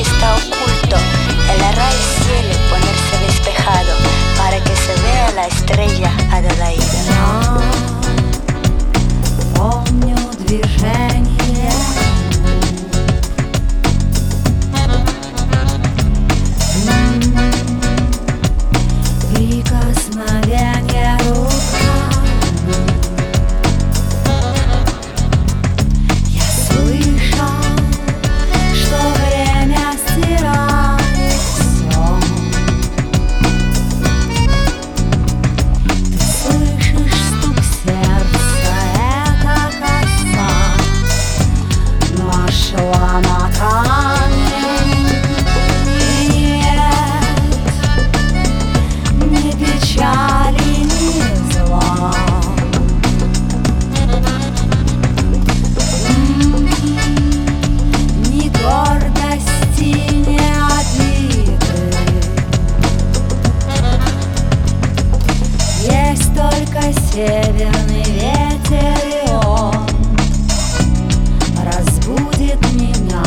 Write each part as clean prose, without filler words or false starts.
está oculto. El array cielo ponerse despejado para que se vea la estrella Adelaida. Помню движение, прикосновение руками. Я слышал, что время стирает всё. Ты слышишь стук сердца, это коса нашла на камень. И нет ни печали, ни зла. Ни гордости, ни обиды. Есть только северный ветер, и он разбудит меня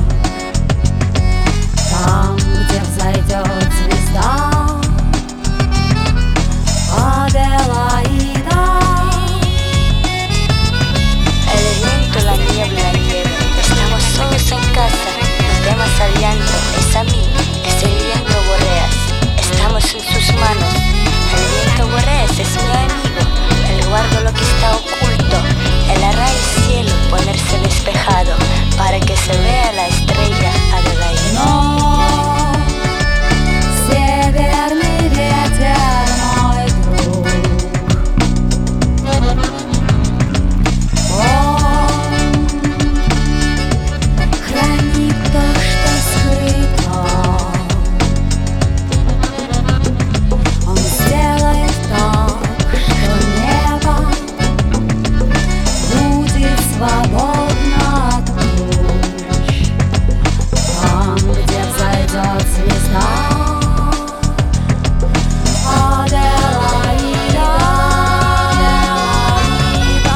там, где взойдет звезда Аделаида. El viento, la niebla, la nieve. Estamos solos en casa. Los temas al llanto. Es a mí, es el viento Borreas. Estamos en sus manos. El viento Borreas es mi amigo. Él guarda lo que está oculto. El array cielo ponerse despejado para que se vea la estrella Adelaida. Но северный ветер, мой друг, он хранит то, что скрыто. Он сделает так, что небо будет свободно от туч. Там, где взойдет звезда Аделаида, Аделаида,